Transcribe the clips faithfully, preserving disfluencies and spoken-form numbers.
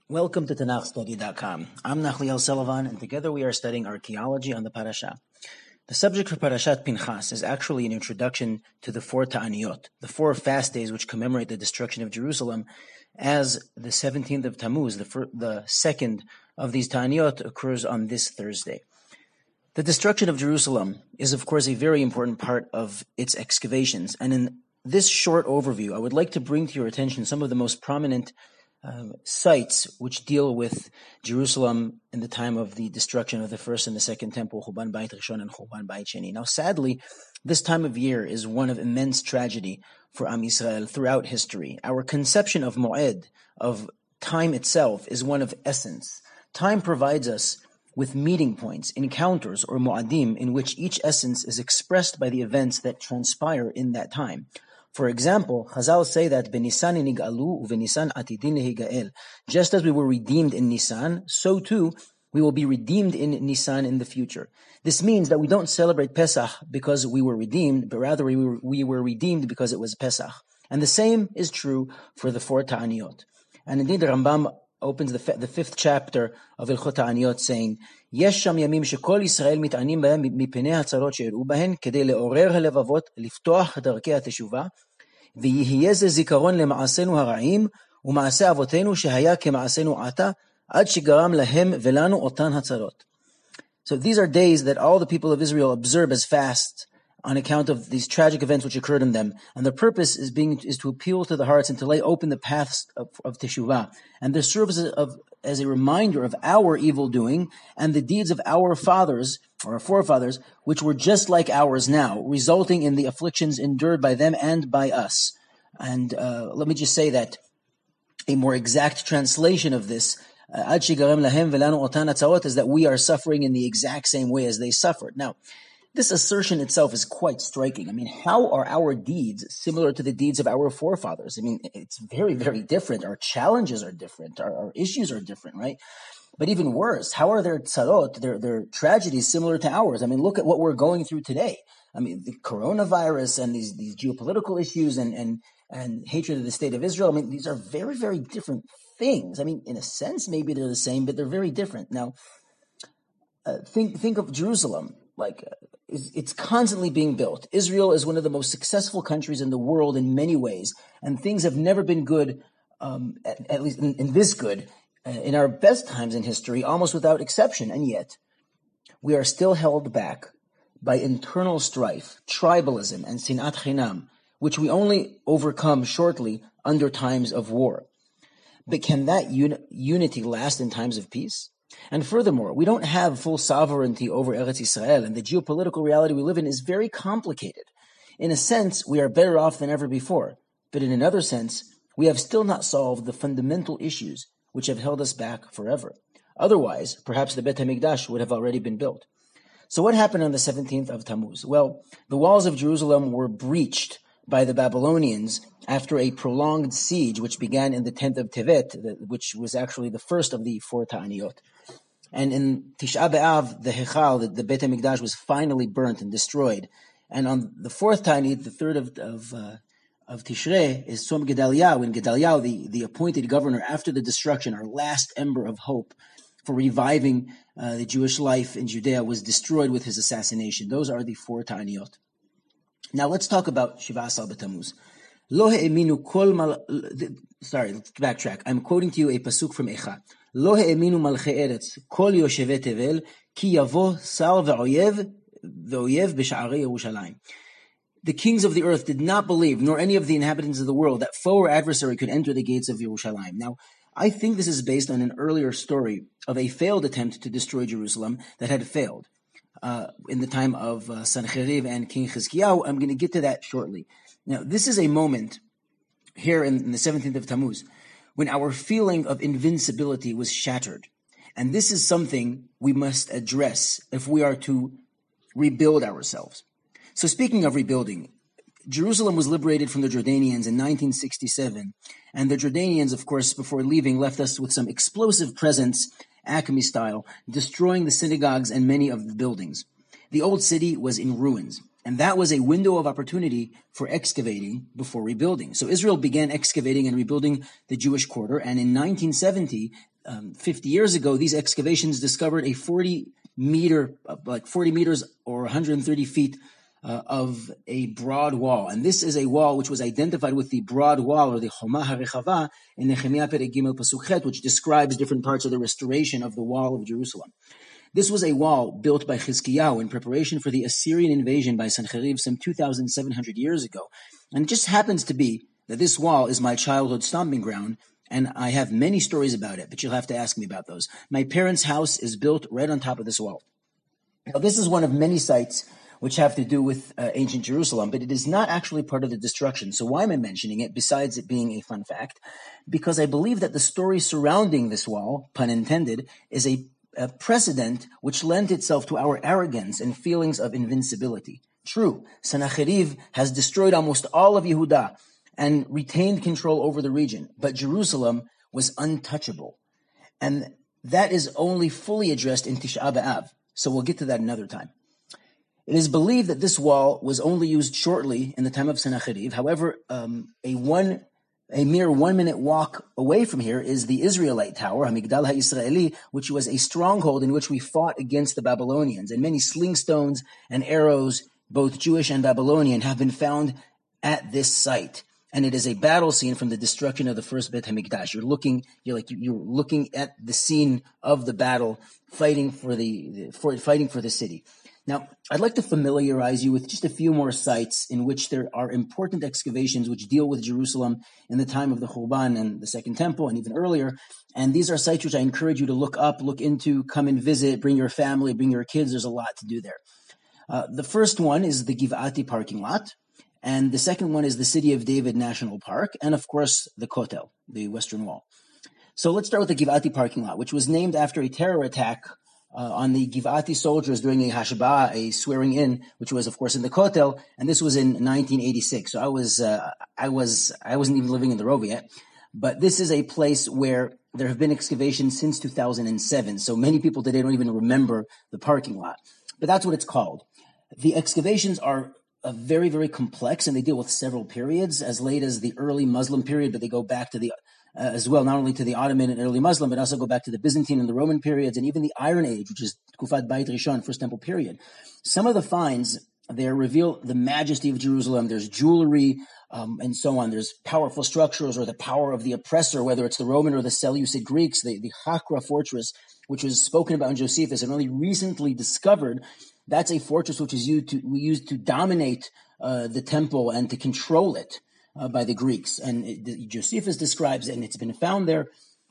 Welcome to Tanakh Study dot com. I'm Nachliel Sullivan, and together we are studying archaeology on the parasha. The subject for Parashat Pinchas is actually an introduction to the four Ta'aniyot, the four fast days which commemorate the destruction of Jerusalem, as the seventeenth of Tammuz, the, fir- the second of these Ta'aniyot, occurs on this Thursday. The destruction of Jerusalem is, of course, a very important part of its excavations, and in this short overview, I would like to bring to your attention some of the most prominent Um, sites which deal with Jerusalem in the time of the destruction of the first and the second temple, Chuban Bayit Rishon and Chuban Bayit Sheni. Now, sadly, this time of year is one of immense tragedy for Am Yisrael throughout history. Our conception of Moed, of time itself, is one of essence. Time provides us with meeting points, encounters, or Mu'adim, in which each essence is expressed by the events that transpire in that time. For example, Chazal say that Benisan nig'alu uVenisan atidin lehigael. Just as we were redeemed in Nisan, so too we will be redeemed in Nisan in the future. This means that we don't celebrate Pesach because we were redeemed, but rather we were, we were redeemed because it was Pesach. And the same is true for the four Ta'aniyot. And indeed, the Rambam opens the, the fifth chapter of Ilchot Ta'aniyot saying, יש שם ימים שכל ישראל מתענים בהם מפני הצרות שאירעו בהן, כדי לעורר הלבבות, לפתוח דרכי התשובה, ויהיה זה זיכרון למעשינו הרעים, ומעשה אבותינו שהיה כמעשינו עתה, עד שגרם להם ולנו אותן הצרות. So these are days that all the people of Israel observe as fast on account of these tragic events which occurred in them. And the purpose is being is to appeal to the hearts and to lay open the paths of, of teshuvah. And this serves as, of, as a reminder of our evil doing and the deeds of our fathers, or our forefathers, which were just like ours now, resulting in the afflictions endured by them and by us. And uh, let me just say that a more exact translation of this, Ad shigarem lahem velanu otan hatzarot, is that we are suffering in the exact same way as they suffered. Now, this assertion itself is quite striking. I mean, how are our deeds similar to the deeds of our forefathers? I mean, it's very, very different. Our challenges are different. Our, our issues are different, right? But even worse, how are their tzarot, their, their tragedies similar to ours? I mean, look at what we're going through today. I mean, the coronavirus and these, these geopolitical issues and, and, and hatred of the state of Israel. I mean, these are very, very different things. I mean, in a sense, maybe they're the same, but they're very different. Now, uh, think, think of Jerusalem. Like, uh, it's constantly being built. Israel is one of the most successful countries in the world in many ways, and things have never been good, um, at, at least in, in this good, uh, in our best times in history, almost without exception. And yet, we are still held back by internal strife, tribalism, and sinat chinam, which we only overcome shortly under times of war. But can that uni- unity last in times of peace? And furthermore, we don't have full sovereignty over Eretz Yisrael, and the geopolitical reality we live in is very complicated. In a sense, we are better off than ever before, but in another sense, we have still not solved the fundamental issues which have held us back forever. Otherwise, perhaps the Beit HaMikdash would have already been built. So what happened on the seventeenth of Tammuz? Well, the walls of Jerusalem were breached by the Babylonians after a prolonged siege, which began in the tenth of Tevet, which was actually the first of the four Ta'aniyot. And in Tisha B'Av, the Hechal, the, the Beit HaMikdash, was finally burnt and destroyed. And on the fourth Ta'aniyot, the third of of, uh, of Tishrei, is Tzom Gedaliah, when Gedaliah, the, the appointed governor after the destruction, our last ember of hope for reviving uh, the Jewish life in Judea, was destroyed with his assassination. Those are the four Ta'aniyot. Now let's talk about Shiva Asar B'Tammuz. Lo ha'eminu kol mal... Sorry, let's backtrack. I'm quoting to you a pasuk from Echa. Lo ha'eminu malchei eretz kol yoshevei tevel ki yavo sar ve'oyev ve'oyev b'sha'arei Yerushalayim. The kings of the earth did not believe, nor any of the inhabitants of the world, that foe or adversary could enter the gates of Yerushalayim. Now, I think this is based on an earlier story of a failed attempt to destroy Jerusalem that had failed uh, in the time of uh, Sancheriv and King Chizkiyahu. I'm going to get to that shortly. Now, this is a moment here in, in the seventeenth of Tammuz when our feeling of invincibility was shattered. And this is something we must address if we are to rebuild ourselves. So speaking of rebuilding, Jerusalem was liberated from the Jordanians in nineteen sixty-seven. And the Jordanians, of course, before leaving, left us with some explosive presence, Acme style, destroying the synagogues and many of the buildings. The old city was in ruins. And that was a window of opportunity for excavating before rebuilding. So Israel began excavating and rebuilding the Jewish quarter, and in nineteen seventy, um, fifty years ago, these excavations discovered a forty meter, like forty meters or one hundred thirty feet uh, of a broad wall. And this is a wall which was identified with the broad wall, or the Choma HaRechava, in Nehemiah Perek Gimel Pasuk Chet, which describes different parts of the restoration of the wall of Jerusalem. This was a wall built by Chizkiyahu in preparation for the Assyrian invasion by Sennacherib some two thousand seven hundred years ago. And it just happens to be that this wall is my childhood stomping ground, and I have many stories about it, but you'll have to ask me about those. My parents' house is built right on top of this wall. Now, this is one of many sites which have to do with uh, ancient Jerusalem, but it is not actually part of the destruction. So why am I mentioning it, besides it being a fun fact? Because I believe that the story surrounding this wall, pun intended, is a, a precedent which lent itself to our arrogance and feelings of invincibility. True, Sennacherib has destroyed almost all of Yehuda and retained control over the region, but Jerusalem was untouchable. And that is only fully addressed in Tisha B'Av. So we'll get to that another time. It is believed that this wall was only used shortly in the time of Sennacherib. However, um, a one, a mere one-minute walk away from here is the Israelite Tower, Hamigdal HaYisraeli, which was a stronghold in which we fought against the Babylonians. And many slingstones and arrows, both Jewish and Babylonian, have been found at this site. And it is a battle scene from the destruction of the first Beit HaMikdash. You're looking, you're like you're looking at the scene of the battle, fighting for the for fighting for the city. Now, I'd like to familiarize you with just a few more sites in which there are important excavations which deal with Jerusalem in the time of the Churban and the Second Temple and even earlier. And these are sites which I encourage you to look up, look into, come and visit, bring your family, bring your kids. There's a lot to do there. Uh, the first one is the Giv'ati parking lot. And the second one is the City of David National Park. And of course, the Kotel, the Western Wall. So let's start with the Giv'ati parking lot, which was named after a terror attack Uh, on the Giv'ati soldiers during a hashbah, a swearing in, which was, of course, in the Kotel, and this was in nineteen eighty-six. So I was, uh, I was, I wasn't even living in the Rova yet. But this is a place where there have been excavations since two thousand seven. So many people today don't even remember the parking lot. But that's what it's called. The excavations are uh, very, very complex, and they deal with several periods, as late as the early Muslim period, but they go back to the Uh, as well, not only to the Ottoman and early Muslim, but also go back to the Byzantine and the Roman periods, and even the Iron Age, which is Kufat Beit Rishon, First Temple period. Some of the finds there reveal the majesty of Jerusalem. There's jewelry um, and so on. There's powerful structures, or the power of the oppressor, whether it's the Roman or the Seleucid Greeks. The, the Hakra fortress, which was spoken about in Josephus and only recently discovered, that's a fortress which is used to, used to dominate uh, the temple and to control it. Uh, by the Greeks. And it, Josephus describes it, and it's been found there.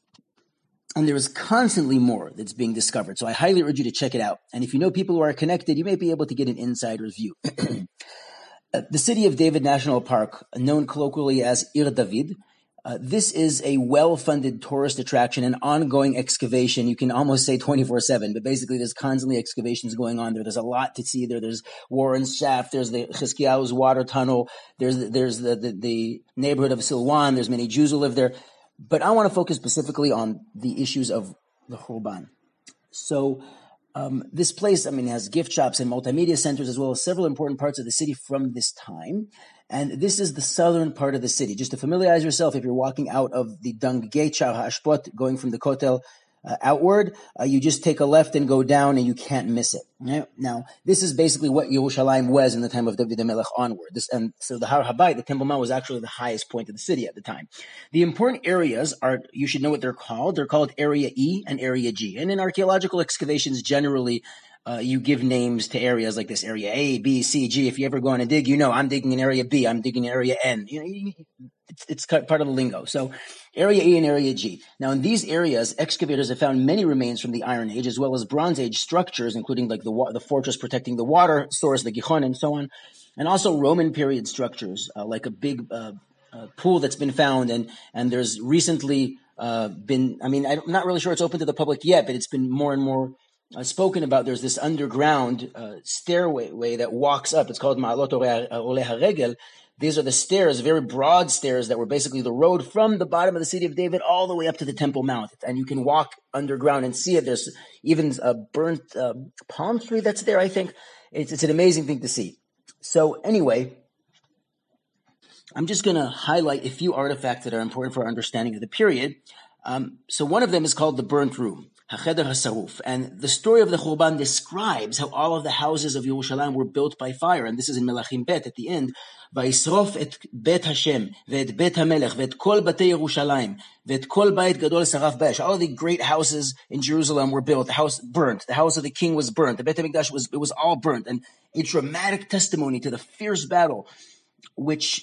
And there is constantly more that's being discovered. So I highly urge you to check it out. And if you know people who are connected, you may be able to get an insider's view. uh, the City of David National Park, known colloquially as Ir David, uh, this is a well-funded tourist attraction, an ongoing excavation. You can almost say twenty-four seven, but basically there's constantly excavations going on there. There's a lot to see there. There's Warren's Shaft. There's the Chizkiyahu's water tunnel. There's the, there's the, the, the neighborhood of Silwan. There's many Jews who live there. But I want to focus specifically on the issues of the Churban. So um, this place, I mean, has gift shops and multimedia centers, as well as several important parts of the city from this time. And this is the southern part of the city. Just to familiarize yourself, if you're walking out of the Dung Gate, Shah HaShpot, going from the Kotel uh, outward, uh, you just take a left and go down, and you can't miss it. Right? Now, this is basically what Yerushalayim was in the time of David HaMelech onward. This, and so the Har Habayit, the Temple Mount, was actually the highest point of the city at the time. The important areas are, you should know what they're called. They're called Area E and Area G. And in archaeological excavations, generally, Uh, you give names to areas like this, area A, B, C, G. If you ever go on a dig, you know, I'm digging in area B, I'm digging in area N. You know, you, it's, it's part of the lingo. So area E and area G. Now, in these areas, excavators have found many remains from the Iron Age, as well as Bronze Age structures, including like the, the fortress protecting the water source, the Gichon, and so on, and also Roman period structures, uh, like a big uh, uh, pool that's been found, and, and there's recently uh, been, I mean, I'm not really sure it's open to the public yet, but it's been more and more Uh, spoken about. There's this underground uh, stairway way that walks up. It's called Ma'alot Oleh HaRegel. These are the stairs, very broad stairs that were basically the road from the bottom of the City of David all the way up to the Temple Mount. And you can walk underground and see it. There's even a burnt uh, palm tree that's there, I think. It's, it's an amazing thing to see. So anyway, I'm just going to highlight a few artifacts that are important for our understanding of the period. Um, so one of them is called the burnt room, HaCheder HaSaruf. And the story of the Churban describes how all of the houses of Yerushalayim were built by fire. And this is in Melachim Bet at the end. וישרוף את בית השם, ואת בית המלך, ואת כל בתי ירושלים, ואת כל בית גדול שרף באש. All of the great houses in Jerusalem were built. The house burnt. The house of the king was burnt. The Beit HaMikdash was, it was all burnt. And a dramatic testimony to the fierce battle which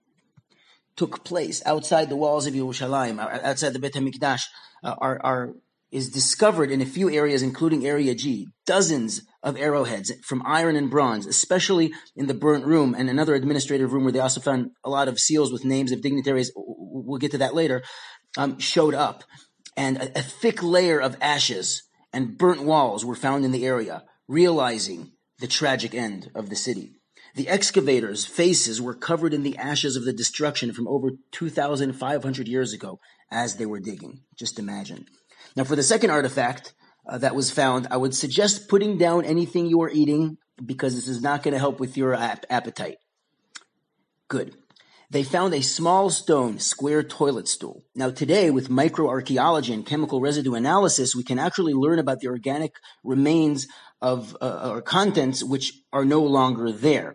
took place outside the walls of Yerushalayim, outside the Beit HaMikdash, uh, are, are, is discovered in a few areas, including Area G. Dozens of arrowheads from iron and bronze, especially in the burnt room and another administrative room where they also found a lot of seals with names of dignitaries, we'll get to that later, um, showed up. And a, a thick layer of ashes and burnt walls were found in the area, realizing the tragic end of the city. The excavators' faces were covered in the ashes of the destruction from over two thousand five hundred years ago as they were digging. Just imagine. Now, for the second artifact uh, that was found, I would suggest putting down anything you are eating because this is not going to help with your ap- appetite. Good. They found a small stone square toilet stool. Now, today, with microarchaeology and chemical residue analysis, we can actually learn about the organic remains of uh, or contents which are no longer there.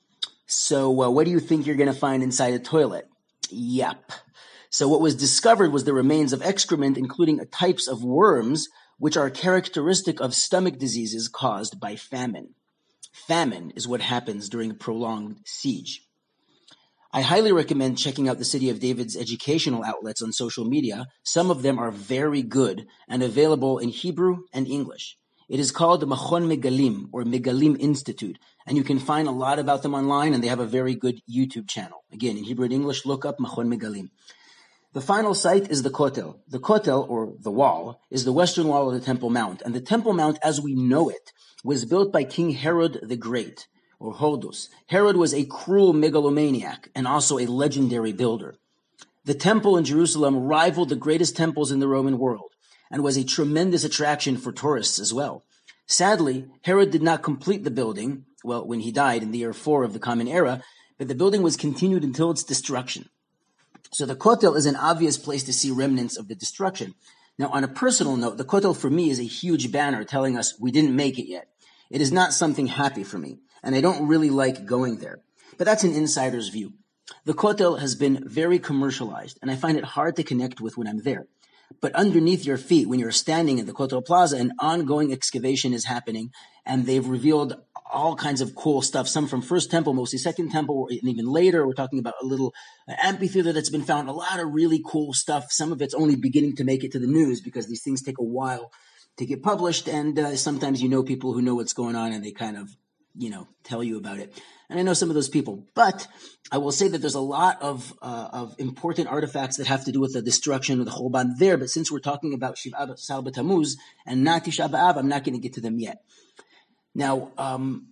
So uh, what do you think you're going to find inside a toilet? Yep. So what was discovered was the remains of excrement, including types of worms, which are characteristic of stomach diseases caused by famine. Famine is what happens during a prolonged siege. I highly recommend checking out the City of David's educational outlets on social media. Some of them are very good and available in Hebrew and English. It is called the Machon Megalim, or Megalim Institute, and you can find a lot about them online, and they have a very good YouTube channel. Again, in Hebrew and English, look up Machon Megalim. The final site is the Kotel. The Kotel, or the wall, is the western wall of the Temple Mount, and the Temple Mount, as we know it, was built by King Herod the Great, or Horus. Herod was a cruel megalomaniac, and also a legendary builder. The temple in Jerusalem rivaled the greatest temples in the Roman world, and was a tremendous attraction for tourists as well. Sadly, Herod did not complete the building, well, when he died in the year four of the Common Era, but the building was continued until its destruction. So the Kotel is an obvious place to see remnants of the destruction. Now, on a personal note, the Kotel for me is a huge banner telling us we didn't make it yet. It is not something happy for me, and I don't really like going there. But that's an insider's view. The Kotel has been very commercialized, and I find it hard to connect with when I'm there. But underneath your feet, when you're standing in the Kotel Plaza, an ongoing excavation is happening, and they've revealed all kinds of cool stuff, some from First Temple, mostly Second Temple, and even later. We're talking about a little amphitheater that's been found, a lot of really cool stuff. Some of it's only beginning to make it to the news because these things take a while to get published, and uh, sometimes you know people who know what's going on, and they kind of, you know, tell you about it. And I know some of those people, but I will say that there's a lot of uh, of important artifacts that have to do with the destruction of the Churban there. But since we're talking about Shiva Sar B'Tammuz and not Tisha B'Av, I'm not going to get to them yet. Now, um,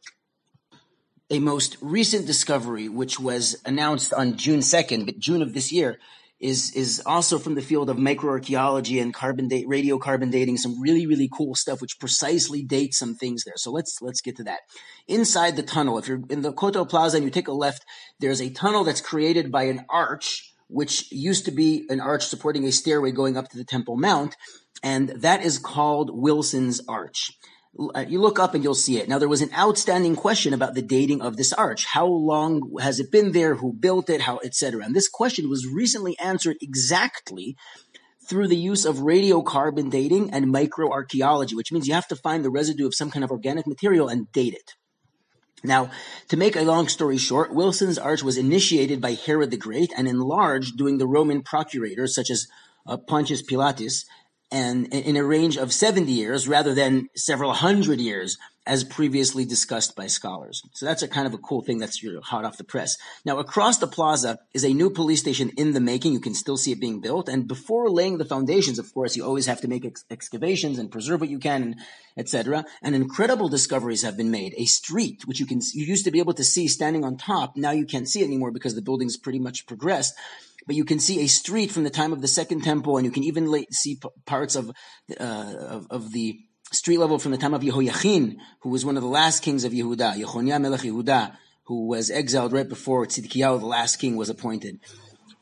a most recent discovery, which was announced on June second, but June of this year, is is also from the field of microarchaeology and carbon date, radiocarbon dating, some really, really cool stuff which precisely dates some things there. So let's let's get to that. Inside the tunnel, if you're in the Kotel Plaza and you take a left, there's a tunnel that's created by an arch, which used to be an arch supporting a stairway going up to the Temple Mount, and that is called Wilson's Arch. You look up and you'll see it. Now, there was an outstanding question about the dating of this arch. How long has it been there? Who built it? How, et cetera. And this question was recently answered exactly through the use of radiocarbon dating and microarchaeology, which means you have to find the residue of some kind of organic material and date it. Now, to make a long story short, Wilson's Arch was initiated by Herod the Great and enlarged during the Roman procurators such as uh, Pontius Pilatus, and in a range of seventy years rather than several hundred years as previously discussed by scholars. So that's a kind of a cool thing that's hot off the press. Now, across the plaza is a new police station in the making. You can still see it being built. And before laying the foundations, of course, you always have to make ex- excavations and preserve what you can, et cetera. And incredible discoveries have been made. A street, which you can you used to be able to see standing on top. Now you can't see it anymore because the building's pretty much progressed. But you can see a street from the time of the Second Temple, and you can even see p- parts of, uh, of of the street level from the time of Yehoiachin, who was one of the last kings of Yehuda, Yechonia Melech Yehuda, who was exiled right before Tzidkiyahu, the last king, was appointed.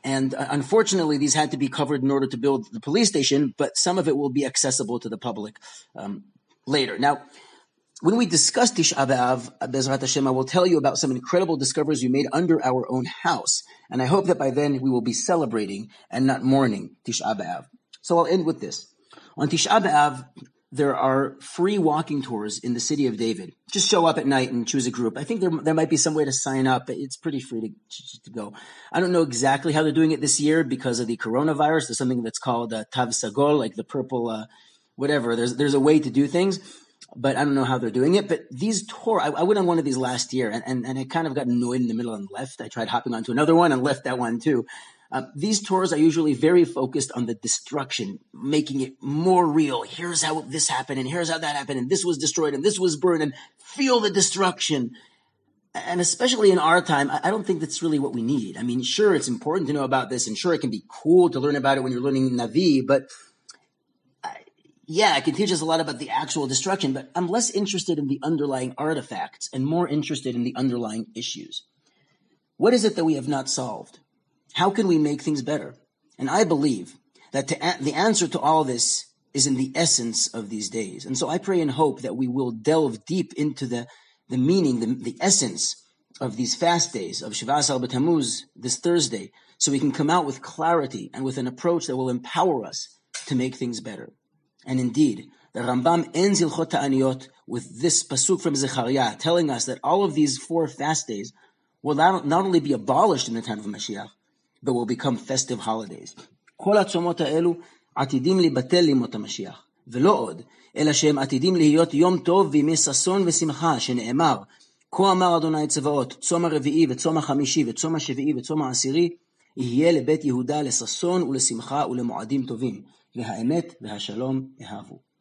And uh, unfortunately, these had to be covered in order to build the police station, but some of it will be accessible to the public um, later. Now, when we discuss Tisha B'Av, Bezrat Hashem, I will tell you about some incredible discoveries we made under our own house. And I hope that by then we will be celebrating and not mourning Tisha B'Av. So I'll end with this. On Tisha B'Av, there are free walking tours in the city of David. Just show up at night and choose a group. I think there there might be some way to sign up. It's pretty free to, to go. I don't know exactly how they're doing it this year because of the coronavirus. There's something that's called uh, Tav Sagol, like the purple, uh, whatever. There's there's a way to do things, but I don't know how they're doing it. But these tours, I, I went on one of these last year, and, and, and I kind of got annoyed in the middle and left. I tried hopping onto another one and left that one too. Uh, these tours are usually very focused on the destruction, making it more real. Here's how this happened, and here's how that happened, and this was destroyed, and this was burned, and feel the destruction. And especially in our time, I don't think that's really what we need. I mean, sure, it's important to know about this, and sure, it can be cool to learn about it when you're learning Navi, but I, yeah, it can teach us a lot about the actual destruction, but I'm less interested in the underlying artifacts and more interested in the underlying issues. What is it that we have not solved? How can we make things better? And I believe that to a- the answer to all this is in the essence of these days. And so I pray and hope that we will delve deep into the, the meaning, the, the essence of these fast days, of Shiva Asar B'Tammuz, this Thursday, so we can come out with clarity and with an approach that will empower us to make things better. And indeed, the Rambam ends Hilchot Ta'aniyot with this pasuk from Zechariah, telling us that all of these four fast days will not, not only be abolished in the time of Mashiach, but will become festive holidays. כל הצומות האלו עתידים לבטל לימות המשיח, ולא עוד, אלא שהם עתידים להיות יום טוב וימי ששון ושמחה, שנאמר, כה אמר אדוני צבאות, צום הרביעי וצום החמישי וצום השביעי וצום העשירי, יהיה לבית יהודה לששון ולשמחה ולמועדים טובים, והאמת והשלום אהבו.